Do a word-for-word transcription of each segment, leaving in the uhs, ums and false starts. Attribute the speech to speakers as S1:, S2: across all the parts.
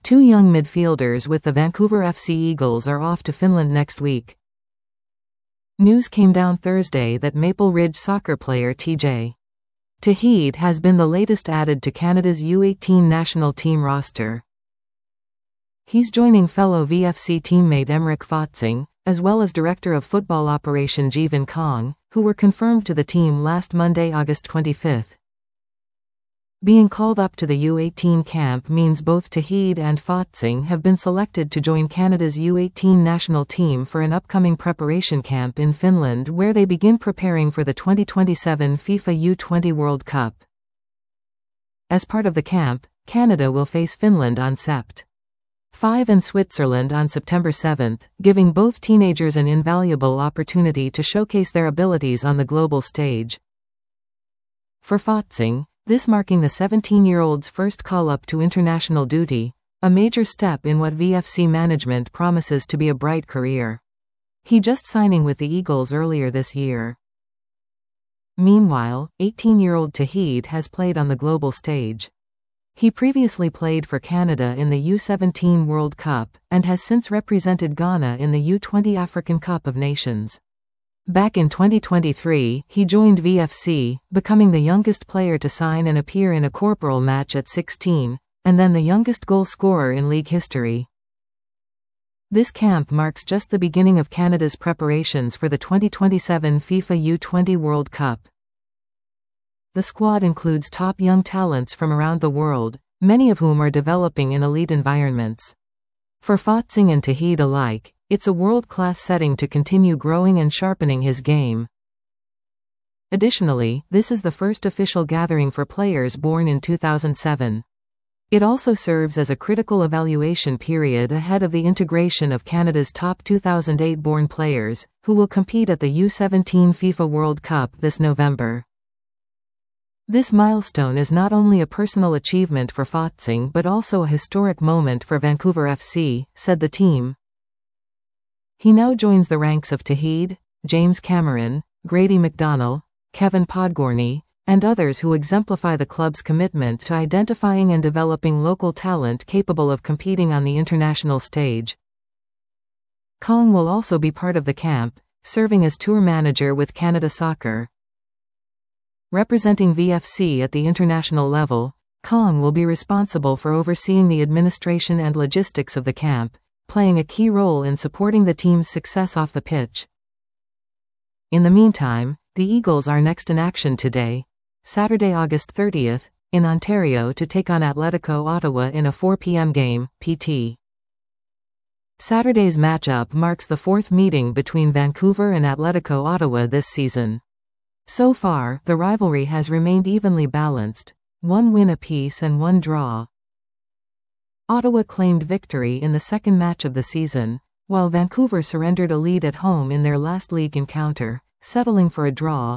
S1: Two young midfielders with the Vancouver F C Eagles are off to Finland next week. News came down Thursday that Maple Ridge soccer player T J Tahid has been the latest added to Canada's U eighteen national team roster. He's joining fellow V F C teammate Emerick Fotzing, as well as Director of Football Operation Jeevan Kong, who were confirmed to the team last Monday, August twenty-fifth. Being called up to the U eighteen camp means both Tahid and Fotzing have been selected to join Canada's U eighteen national team for an upcoming preparation camp in Finland, where they begin preparing for the twenty twenty-seven FIFA U twenty World Cup. As part of the camp, Canada will face Finland on September fifth and Switzerland on September seventh, giving both teenagers an invaluable opportunity to showcase their abilities on the global stage. For Fotzing, this marking the seventeen-year-old's first call-up to international duty, a major step in what V F C management promises to be a bright career. He just signing with the Eagles earlier this year. Meanwhile, eighteen-year-old Tahid has played on the global stage. He previously played for Canada in the U seventeen World Cup, and has since represented Ghana in the U twenty African Cup of Nations. Back in twenty twenty-three, he joined V F C, becoming the youngest player to sign and appear in a corporal match at sixteen, and then the youngest goal scorer in league history. This camp marks just the beginning of Canada's preparations for the twenty twenty-seven FIFA U twenty World Cup. The squad includes top young talents from around the world, many of whom are developing in elite environments. For Fotzing and Tahid alike, it's a world-class setting to continue growing and sharpening his game. Additionally, this is the first official gathering for players born in two thousand seven. It also serves as a critical evaluation period ahead of the integration of Canada's top two thousand eight born players, who will compete at the U seventeen FIFA World Cup this November. This milestone is not only a personal achievement for Fotzing but also a historic moment for Vancouver F C, said the team. He now joins the ranks of Tahid, James Cameron, Grady McDonnell, Kevin Podgorny, and others who exemplify the club's commitment to identifying and developing local talent capable of competing on the international stage. Kong will also be part of the camp, serving as tour manager with Canada Soccer. Representing V F C at the international level, Kong will be responsible for overseeing the administration and logistics of the camp, playing a key role in supporting the team's success off the pitch. In the meantime, the Eagles are next in action today, Saturday, August thirtieth, in Ontario to take on Atletico Ottawa in a four p m game, P T. Saturday's matchup marks the fourth meeting between Vancouver and Atletico Ottawa this season. So far, the rivalry has remained evenly balanced, one win apiece and one draw. Ottawa claimed victory in the second match of the season, while Vancouver surrendered a lead at home in their last league encounter, settling for a draw.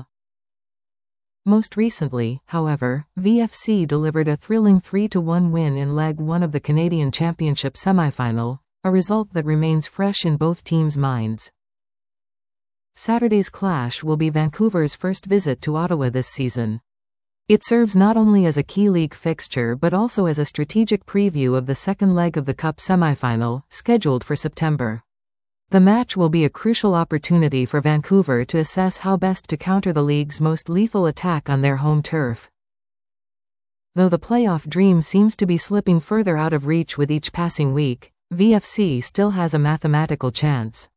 S1: Most recently, however, V F C delivered a thrilling three to one win in Leg one of the Canadian Championship semifinal, a result that remains fresh in both teams' minds. Saturday's clash will be Vancouver's first visit to Ottawa this season. It serves not only as a key league fixture but also as a strategic preview of the second leg of the Cup semifinal, scheduled for September. The match will be a crucial opportunity for Vancouver to assess how best to counter the league's most lethal attack on their home turf. Though the playoff dream seems to be slipping further out of reach with each passing week, V F C still has a mathematical chance.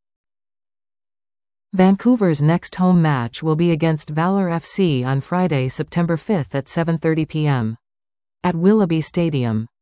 S1: Vancouver's next home match will be against Valour F C on Friday, September fifth at seven thirty p m at Willoughby Stadium.